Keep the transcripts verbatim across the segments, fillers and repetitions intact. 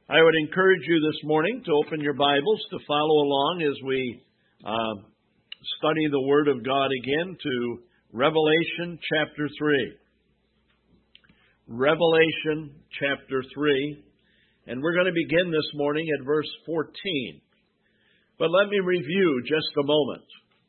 I would encourage you this morning to open your Bibles to follow along as we uh, study the Word of God again to Revelation chapter three. Revelation chapter three. And we're going to begin this morning at verse fourteen. But let me review just a moment.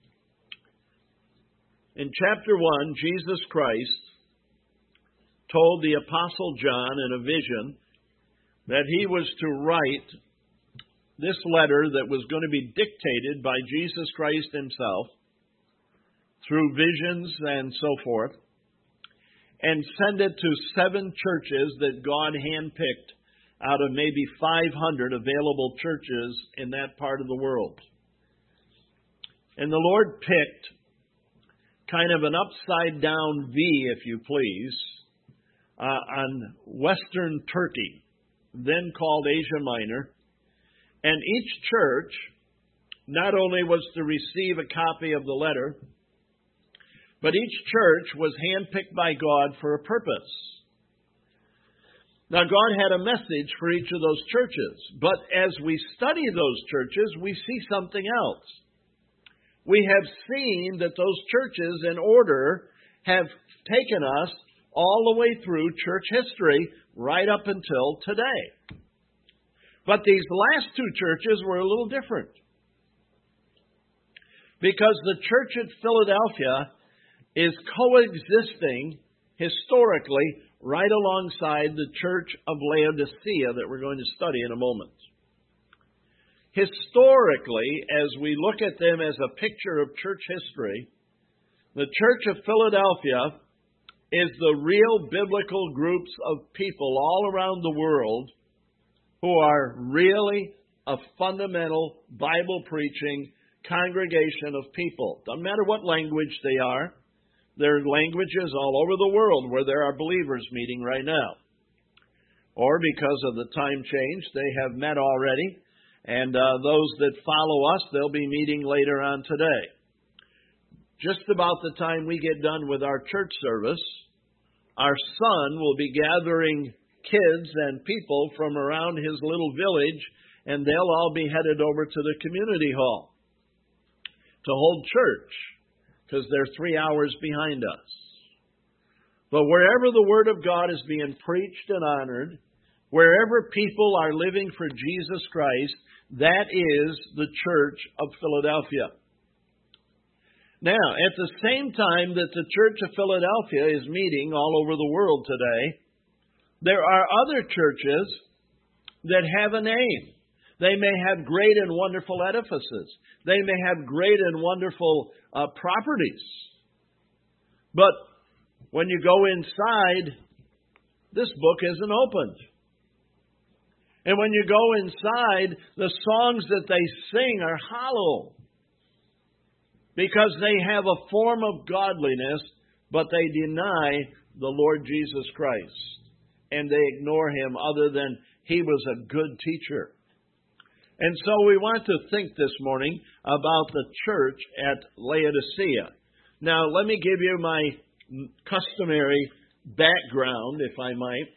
In chapter one, Jesus Christ told the Apostle John in a vision that he was to write this letter that was going to be dictated by Jesus Christ himself through visions and so forth, and send it to seven churches that God handpicked out of maybe five hundred available churches in that part of the world. And the Lord picked kind of an upside-down V, if you please, uh, on Western Turkey, then called Asia Minor. And each church not only was to receive a copy of the letter, but each church was handpicked by God for a purpose. Now, God had a message for each of those churches, but as we study those churches, we see something else. We have seen that those churches, in order, have taken us all the way through church history, right up until today. But these last two churches were a little different, because the church at Philadelphia is coexisting historically right alongside the church of Laodicea that we're going to study in a moment. Historically, as we look at them as a picture of church history, the church of Philadelphia is the real biblical groups of people all around the world who are really a fundamental Bible-preaching congregation of people. Doesn't matter what language they are. There are languages all over the world where there are believers meeting right now. Or because of the time change, they have met already. And uh, those that follow us, they'll be meeting later on today. Just about the time we get done with our church service, our son will be gathering kids and people from around his little village, and they'll all be headed over to the community hall to hold church, because they're three hours behind us. But wherever the Word of God is being preached and honored, wherever people are living for Jesus Christ, that is the church of Philadelphia. Now, at the same time that the church of Philadelphia is meeting all over the world today, there are other churches that have a name. They may have great and wonderful edifices. They may have great and wonderful uh, properties. But when you go inside, this book isn't opened. And when you go inside, the songs that they sing are hollow, because they have a form of godliness, but they deny the Lord Jesus Christ. And they ignore Him other than He was a good teacher. And so we want to think this morning about the church at Laodicea. Now, let me give you my customary background, if I might.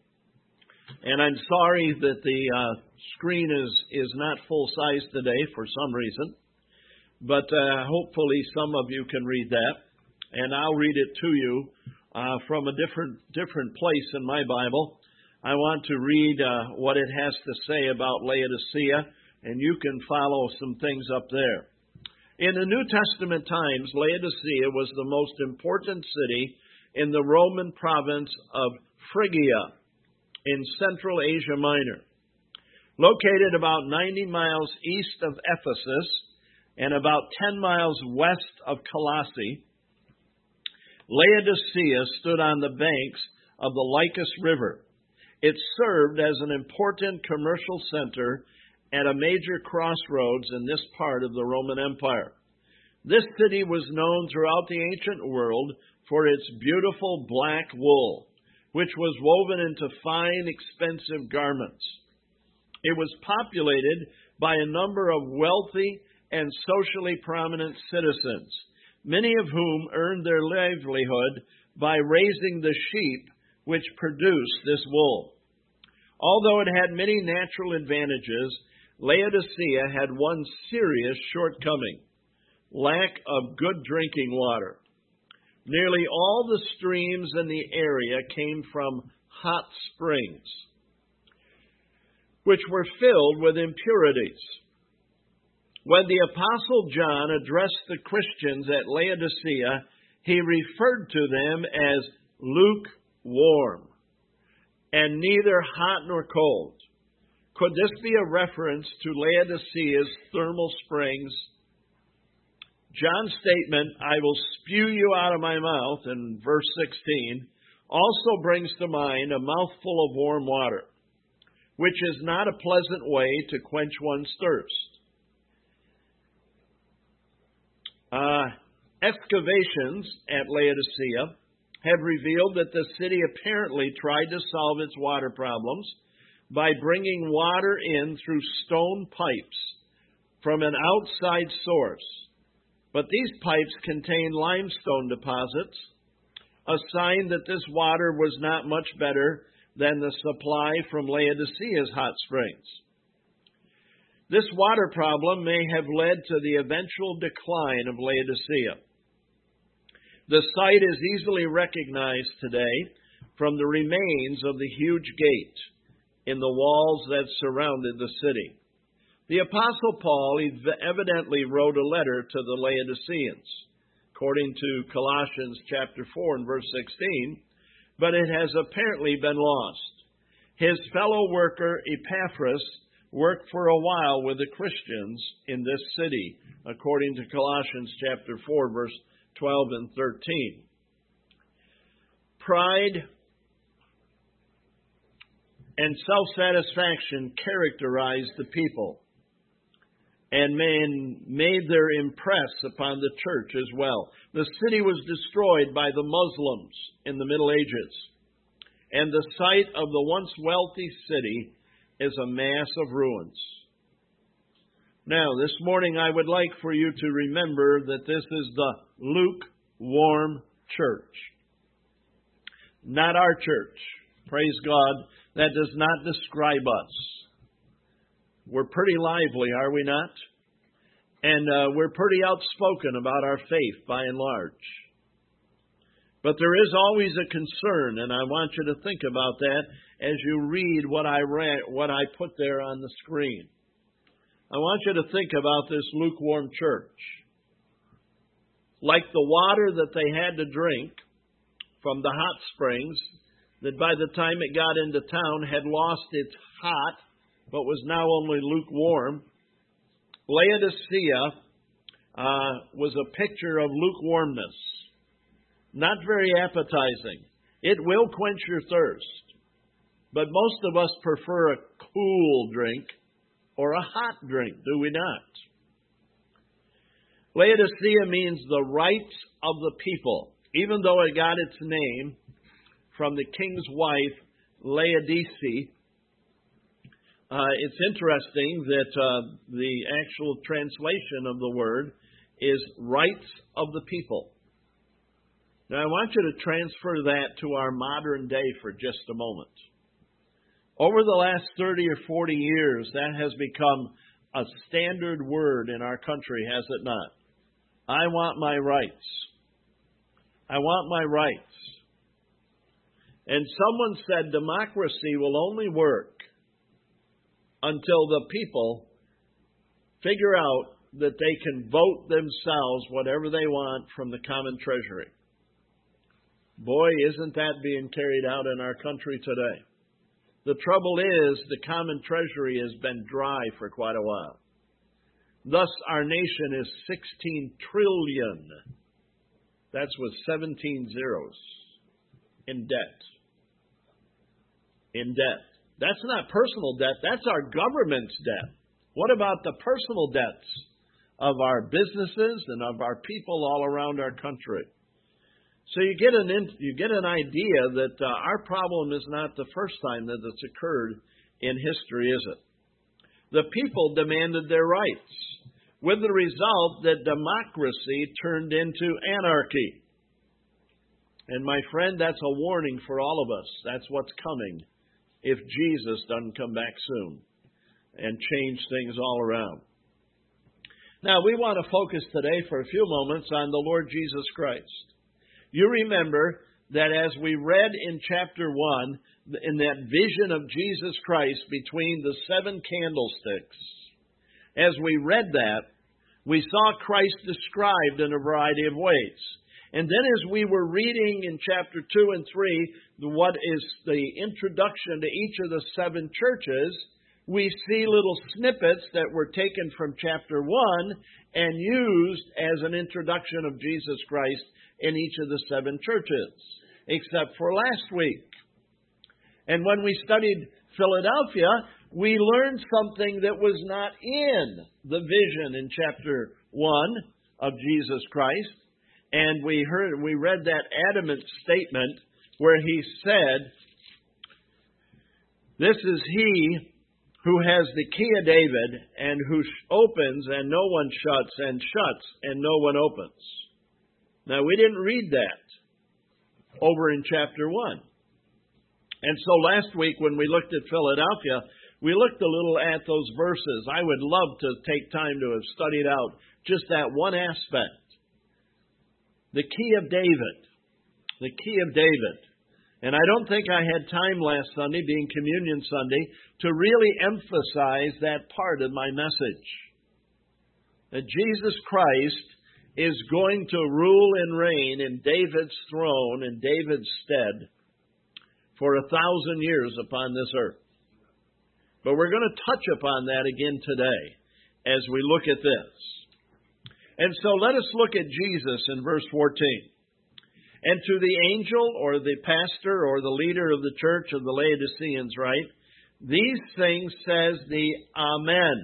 And I'm sorry that the uh, screen is, is not full size today for some reason. But uh, hopefully some of you can read that. And I'll read it to you uh, from a different different place in my Bible. I want to read uh, what it has to say about Laodicea, and you can follow some things up there. In the New Testament times, Laodicea was the most important city in the Roman province of Phrygia in Central Asia Minor. Located about ninety miles east of Ephesus and about ten miles west of Colossae, Laodicea stood on the banks of the Lycus River. It served as an important commercial center at a major crossroads in this part of the Roman Empire. This city was known throughout the ancient world for its beautiful black wool, which was woven into fine, expensive garments. It was populated by a number of wealthy and socially prominent citizens, many of whom earned their livelihood by raising the sheep which produced this wool. Although it had many natural advantages, Laodicea had one serious shortcoming: lack of good drinking water. Nearly all the streams in the area came from hot springs, which were filled with impurities. When the Apostle John addressed the Christians at Laodicea, he referred to them as lukewarm and neither hot nor cold. Could this be a reference to Laodicea's thermal springs? John's statement, "I will spew you out of my mouth," in verse sixteen, also brings to mind a mouthful of warm water, which is not a pleasant way to quench one's thirst. Uh, excavations at Laodicea have revealed that the city apparently tried to solve its water problems by bringing water in through stone pipes from an outside source. But these pipes contained limestone deposits, a sign that this water was not much better than the supply from Laodicea's hot springs. This water problem may have led to the eventual decline of Laodicea. The site is easily recognized today from the remains of the huge gate in the walls that surrounded the city. The Apostle Paul evidently wrote a letter to the Laodiceans, according to Colossians chapter four and verse sixteen, but it has apparently been lost. His fellow worker Epaphras worked for a while with the Christians in this city, according to Colossians chapter four, verse twelve and thirteen. Pride and self-satisfaction characterized the people and men made their impress upon the church as well. The city was destroyed by the Muslims in the Middle Ages, and the site of the once wealthy city is a mass of ruins. Now, this morning I would like for you to remember that this is the lukewarm church, not our church. Praise God, that does not describe us. We're pretty lively, are we not? And uh, we're pretty outspoken about our faith by and large. But there is always a concern, and I want you to think about that as you read what I read, what I put there on the screen. I want you to think about this lukewarm church. Like the water that they had to drink from the hot springs, that by the time it got into town had lost its hot, but was now only lukewarm. Laodicea uh, was a picture of lukewarmness. Not very appetizing. It will quench your thirst. But most of us prefer a cool drink or a hot drink, do we not? Laodicea means the rights of the people, even though it got its name from the king's wife, Laodice. Uh, it's interesting that uh, the actual translation of the word is rights of the people. Now, I want you to transfer that to our modern day for just a moment. Over the last thirty or forty years, that has become a standard word in our country, has it not? I want my rights. I want my rights. And someone said democracy will only work until the people figure out that they can vote themselves whatever they want from the common treasury. Boy, isn't that being carried out in our country today. The trouble is the common treasury has been dry for quite a while. Thus, our nation is sixteen trillion. That's with seventeen zeros in debt. In debt. That's not personal debt. That's our government's debt. What about the personal debts of our businesses and of our people all around our country? So you get an you get an idea that uh, our problem is not the first time that it's occurred in history, is it? The people demanded their rights, with the result that democracy turned into anarchy. And my friend, that's a warning for all of us. That's what's coming if Jesus doesn't come back soon and change things all around. Now, we want to focus today for a few moments on the Lord Jesus Christ. You remember that as we read in chapter one, in that vision of Jesus Christ between the seven candlesticks, as we read that, we saw Christ described in a variety of ways. And then as we were reading in chapter two and three, what is the introduction to each of the seven churches, we see little snippets that were taken from chapter one and used as an introduction of Jesus Christ in each of the seven churches, except for last week. And when we studied Philadelphia, we learned something that was not in the vision in chapter one of Jesus Christ. And we heard, we read that adamant statement where he said, "This is he who has the key of David, and who opens and no one shuts, and shuts and no one opens." Now, we didn't read that over in chapter one. And so last week when we looked at Philadelphia, we looked a little at those verses. I would love to take time to have studied out just that one aspect. The key of David. The key of David. And I don't think I had time last Sunday, being Communion Sunday, to really emphasize that part of my message. That Jesus Christ is going to rule and reign in David's throne, in David's stead, for a thousand years upon this earth. But we're going to touch upon that again today as we look at this. And so let us look at Jesus in verse fourteen. "And to the angel," or the pastor, or the leader of the church of the Laodiceans, right? "These things says the Amen."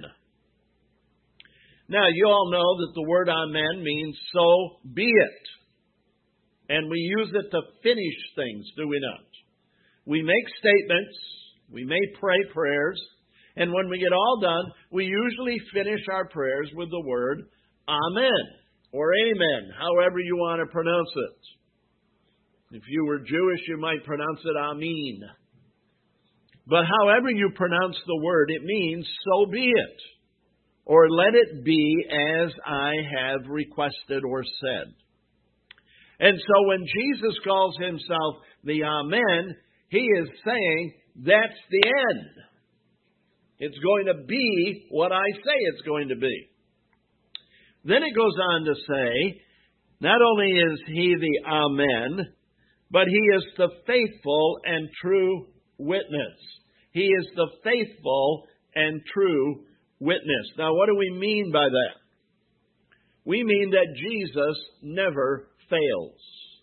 Now, you all know that the word Amen means "so be it." And we use it to finish things, do we not? We make statements, we may pray prayers, and when we get all done, we usually finish our prayers with the word Amen, or Amen, however you want to pronounce it. If you were Jewish, you might pronounce it Amen. But however you pronounce the word, it means "so be it," or "let it be as I have requested or said." And so when Jesus calls himself the Amen, he is saying that's the end. It's going to be what I say it's going to be. Then it goes on to say, not only is he the Amen, but he is the faithful and true witness. He is the faithful and true witness. Now, what do we mean by that? We mean that Jesus never fails.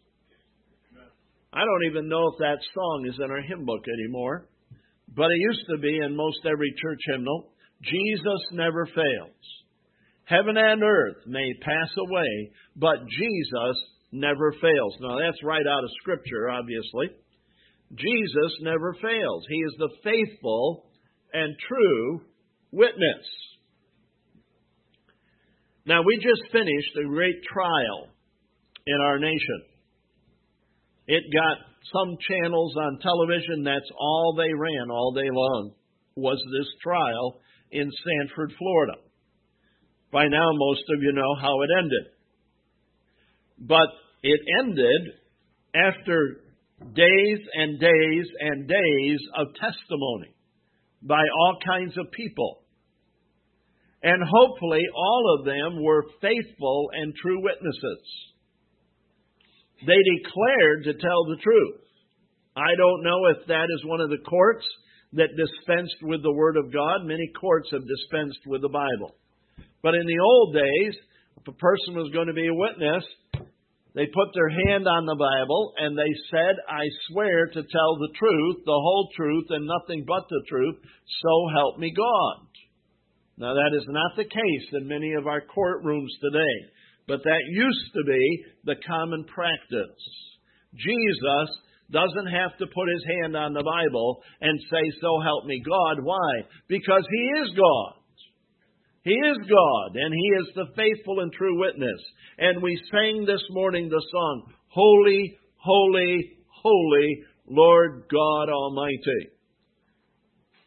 I don't even know if that song is in our hymn book anymore, but it used to be in most every church hymnal. Jesus never fails. Heaven and earth may pass away, but Jesus never fails. Now, that's right out of Scripture, obviously. Jesus never fails. He is the faithful and true witness. Now, we just finished a great trial in our nation. It got some channels on television, that's all they ran all day long, was this trial in Sanford, Florida. By now, most of you know how it ended. But it ended after days and days and days of testimony by all kinds of people. And hopefully all of them were faithful and true witnesses. They declared to tell the truth. I don't know if that is one of the courts that dispensed with the Word of God. Many courts have dispensed with the Bible. But in the old days, if a person was going to be a witness, they put their hand on the Bible and they said, "I swear to tell the truth, the whole truth, and nothing but the truth, so help me God." Now, that is not the case in many of our courtrooms today, but that used to be the common practice. Jesus doesn't have to put his hand on the Bible and say, "So help me God." Why? Because he is God. He is God, and he is the faithful and true witness. And we sang this morning the song, "Holy, holy, holy, Lord God Almighty."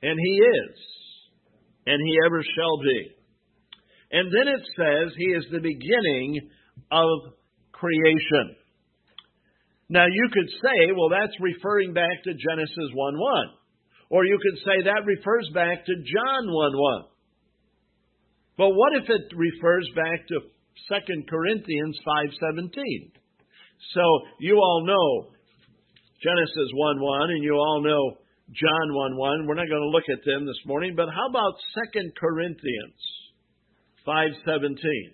And He is. And He ever shall be. And then it says He is the beginning of creation. Now you could say, well, that's referring back to Genesis one one. Or you could say that refers back to John one one. But what if it refers back to Second Corinthians five seventeen? So you all know Genesis one one and you all know John one one. We're not going to look at them this morning, but how about Second Corinthians five seventeen?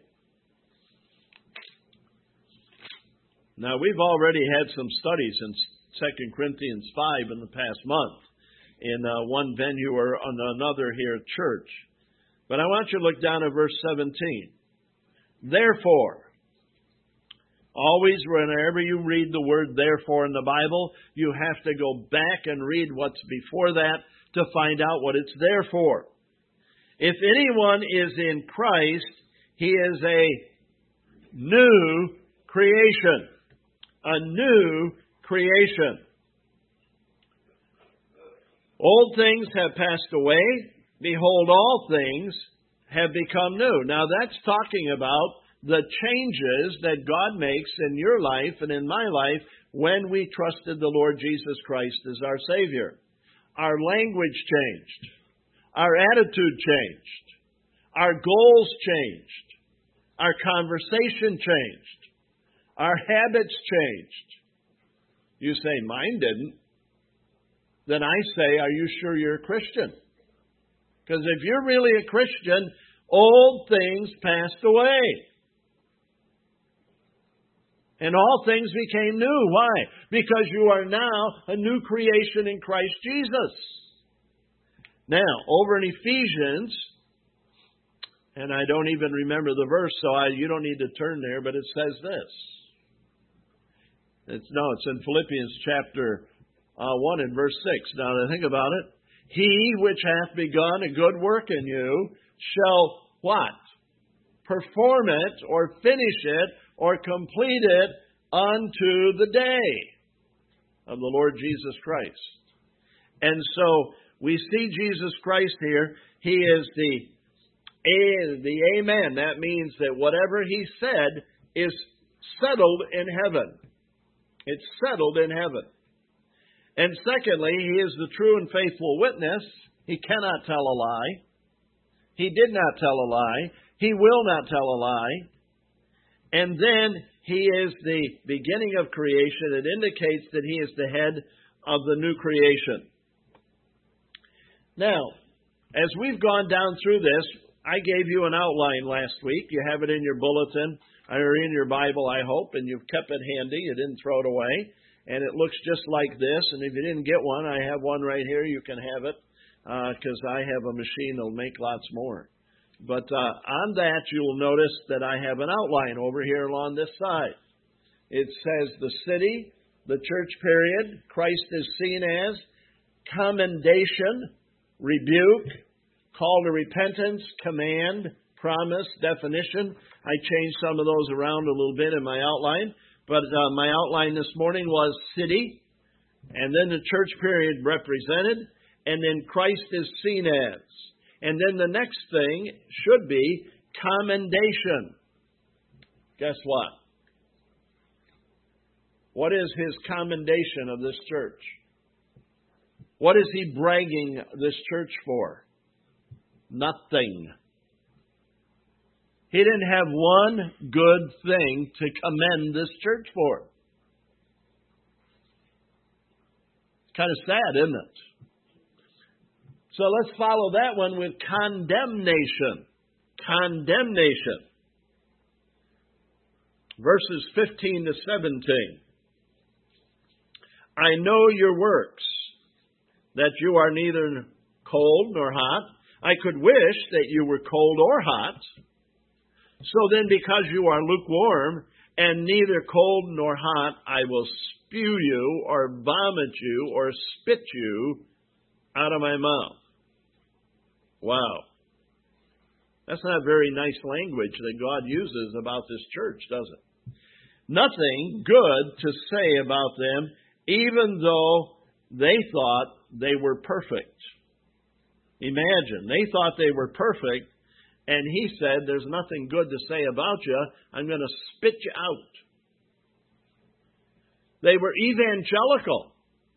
Now, we've already had some studies in Second Corinthians five in the past month in uh, one venue or on another here at church. But I want you to look down at verse seventeen. Therefore, always whenever you read the word therefore in the Bible, you have to go back and read what's before that to find out what it's there for. If anyone is in Christ, he is a new creation. A new creation. Old things have passed away. Behold, all things have become new. Now that's talking about the changes that God makes in your life and in my life when we trusted the Lord Jesus Christ as our Savior. Our language changed. Our attitude changed. Our goals changed. Our conversation changed. Our habits changed. You say, mine didn't. Then I say, are you sure you're a Christian? Because if you're really a Christian, old things passed away. And all things became new. Why? Because you are now a new creation in Christ Jesus. Now, over in Ephesians, and I don't even remember the verse, so I, you don't need to turn there, but it says this. It's, no, it's in Philippians chapter uh, one and verse six. Now, to think about it. He which hath begun a good work in you shall what? Perform it or finish it or complete it unto the day of the Lord Jesus Christ. And so we see Jesus Christ here. He is the, a, the Amen. That means that whatever He said is settled in heaven. It's settled in heaven. And secondly, He is the true and faithful witness. He cannot tell a lie. He did not tell a lie. He will not tell a lie. And then He is the beginning of creation. It indicates that He is the head of the new creation. Now, as we've gone down through this, I gave you an outline last week. You have it in your bulletin or in your Bible, I hope, and you've kept it handy. You didn't throw it away. And it looks just like this. And if you didn't get one, I have one right here. You can have it because uh, I have a machine that will make lots more. But uh, on that, you'll notice that I have an outline over here along this side. It says the city, the church period, Christ is seen as, commendation, rebuke, call to repentance, command, promise, definition. I changed some of those around a little bit in my outline. But uh, my outline this morning was city, and then the church period represented, and then Christ is seen as. And then the next thing should be commendation. Guess what? What is His commendation of this church? What is He bragging this church for? Nothing. He didn't have one good thing to commend this church for. It's kind of sad, isn't it? So let's follow that one with condemnation. Condemnation. Verses fifteen to seventeen. I know your works, that you are neither cold nor hot. I could wish that you were cold or hot. So then, because you are lukewarm and neither cold nor hot, I will spew you or vomit you or spit you out of my mouth. Wow. That's not very nice language that God uses about this church, does it? Nothing good to say about them, even though they thought they were perfect. Imagine, they thought they were perfect, and he said, there's nothing good to say about you. I'm going to spit you out. They were evangelical,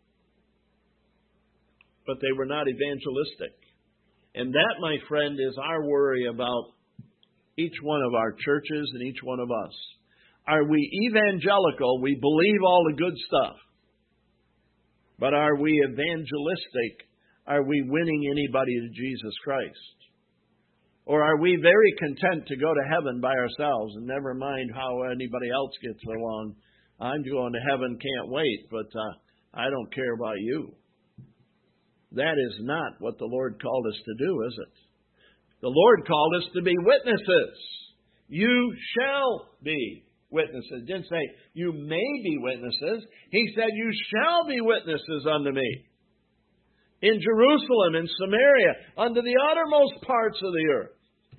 but they were not evangelistic. And that, my friend, is our worry about each one of our churches and each one of us. Are we evangelical? We believe all the good stuff. But are we evangelistic? Are we winning anybody to Jesus Christ? Or are we very content to go to heaven by ourselves and never mind how anybody else gets along? I'm going to heaven, can't wait, but uh, I don't care about you. That is not what the Lord called us to do, is it? The Lord called us to be witnesses. You shall be witnesses. He didn't say you may be witnesses. He said you shall be witnesses unto me. In Jerusalem, in Samaria, unto the uttermost parts of the earth.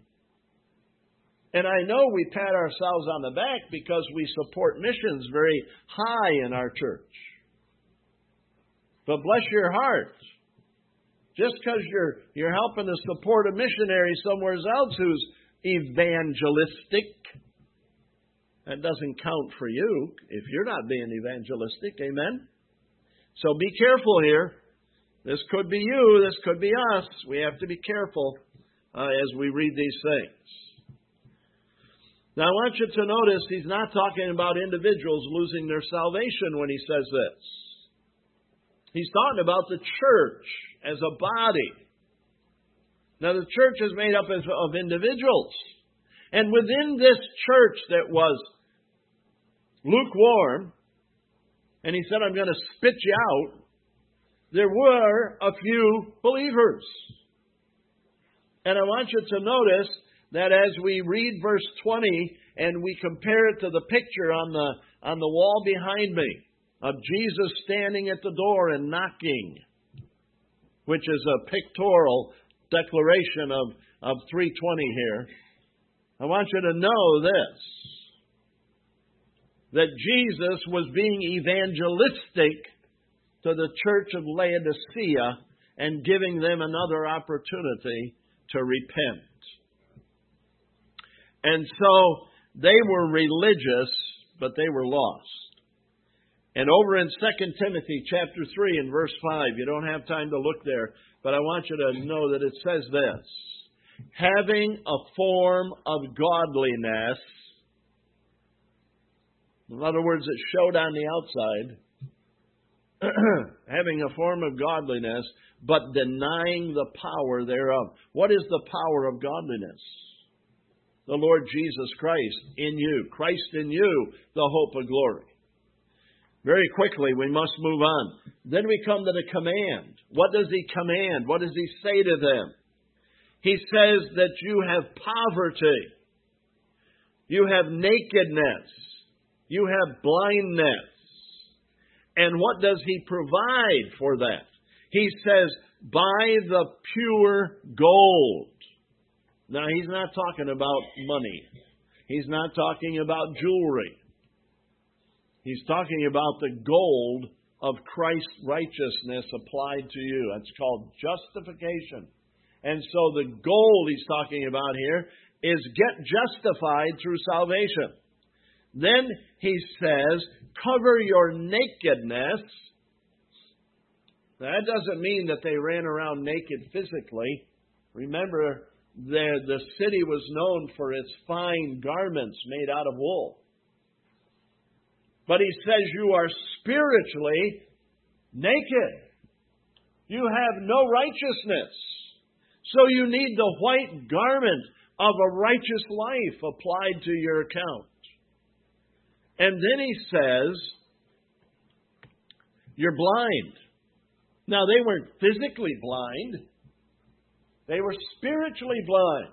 And I know we pat ourselves on the back because we support missions very high in our church. But bless your heart. Just because you're, you're helping to support a missionary somewhere else who's evangelistic, that doesn't count for you if you're not being evangelistic. Amen? So be careful here. This could be you. This could be us. We have to be careful uh, as we read these things. Now, I want you to notice he's not talking about individuals losing their salvation when he says this. He's talking about the church as a body. Now, the church is made up of, of individuals. And within this church that was lukewarm, and he said, I'm going to spit you out, there were a few believers. And I want you to notice that as we read verse twenty and we compare it to the picture on the on the wall behind me of Jesus standing at the door and knocking, which is a pictorial declaration of, of three twenty here, I want you to know this, that Jesus was being evangelistic to the church of Laodicea and giving them another opportunity to repent. And so they were religious, but they were lost. And over in Second Timothy chapter three and verse five, you don't have time to look there, but I want you to know that it says this, having a form of godliness, in other words, it showed on the outside, having a form of godliness, but denying the power thereof. What is the power of godliness? The Lord Jesus Christ in you. Christ in you, the hope of glory. Very quickly, we must move on. Then we come to the command. What does he command? What does he say to them? He says that you have poverty. You have nakedness. You have blindness. And what does he provide for that? He says, buy the pure gold. Now, he's not talking about money. He's not talking about jewelry. He's talking about the gold of Christ's righteousness applied to you. That's called justification. And so the gold he's talking about here is get justified through salvation. Then he says, cover your nakedness. Now, that doesn't mean that they ran around naked physically. Remember, the, the city was known for its fine garments made out of wool. But he says you are spiritually naked. You have no righteousness. So you need the white garment of a righteous life applied to your account. And then he says, you're blind. Now, they weren't physically blind. They were spiritually blind.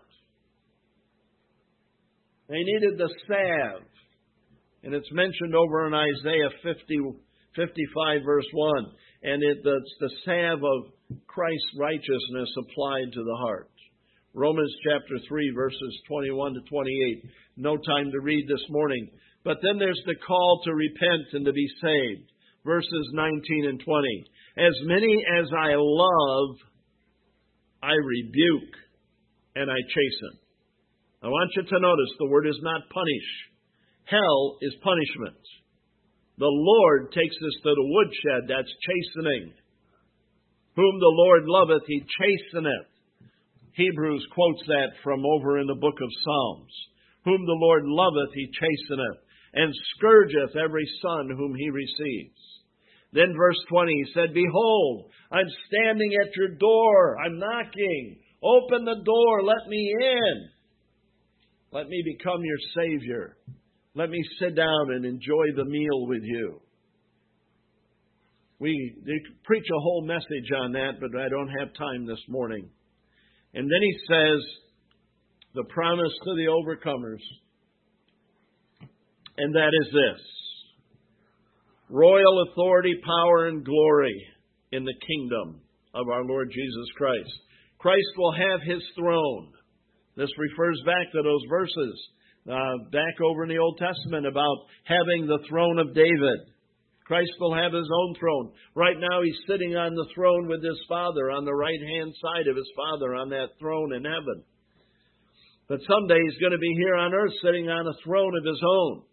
They needed the salve. And it's mentioned over in Isaiah fifty, fifty-five, verse one. And it, it's the salve of Christ's righteousness applied to the heart. Romans chapter three, verses twenty-one to twenty-eight. No time to read this morning. But then there's the call to repent and to be saved. Verses nineteen and twenty. As many as I love, I rebuke and I chasten. I want you to notice the word is not punish. Hell is punishment. The Lord takes us to the woodshed, that's chastening. Whom the Lord loveth, He chasteneth. Hebrews quotes that from over in the book of Psalms. Whom the Lord loveth, He chasteneth, and scourgeth every son whom He receives. Then verse twenty, He said, Behold, I'm standing at your door. I'm knocking. Open the door. Let me in. Let me become your Savior. Let me sit down and enjoy the meal with you. We preach a whole message on that, but I don't have time this morning. And then He says, the promise to the overcomers, and that is this: royal authority, power, and glory in the kingdom of our Lord Jesus Christ. Christ will have His throne. This refers back to those verses uh, back over in the Old Testament about having the throne of David. Christ will have His own throne. Right now He's sitting on the throne with His Father, on the right-hand side of His Father, on that throne in heaven. But someday He's going to be here on earth sitting on a throne of His own.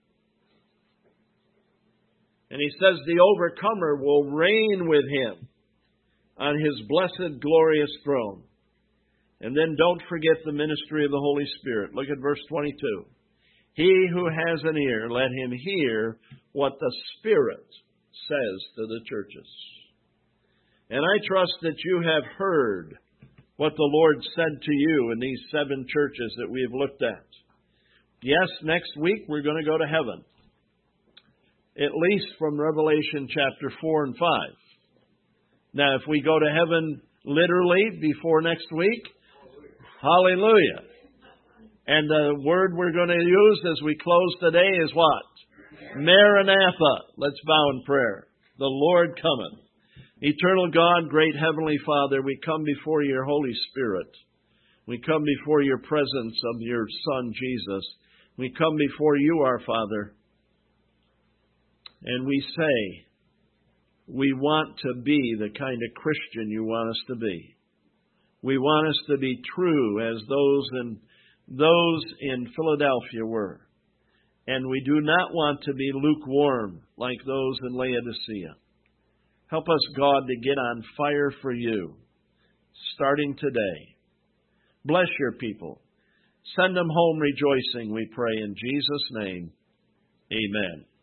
And He says the overcomer will reign with Him on His blessed, glorious throne. And then don't forget the ministry of the Holy Spirit. Look at verse twenty-two. He who has an ear, let him hear what the Spirit says to the churches. And I trust that you have heard what the Lord said to you in these seven churches that we have looked at. Yes, next week we're going to go to heaven. At least from Revelation chapter four and five. Now, if we go to heaven literally before next week, hallelujah. And the word we're going to use as we close today is what? Maranatha. Let's bow in prayer. The Lord cometh. Eternal God, great Heavenly Father, we come before your Holy Spirit. We come before your presence of your Son, Jesus. We come before you, our Father. And we say, we want to be the kind of Christian you want us to be. We want us to be true as those in those in Philadelphia were. And we do not want to be lukewarm like those in Laodicea. Help us, God, to get on fire for you, starting today. Bless your people. Send them home rejoicing, we pray in Jesus' name. Amen.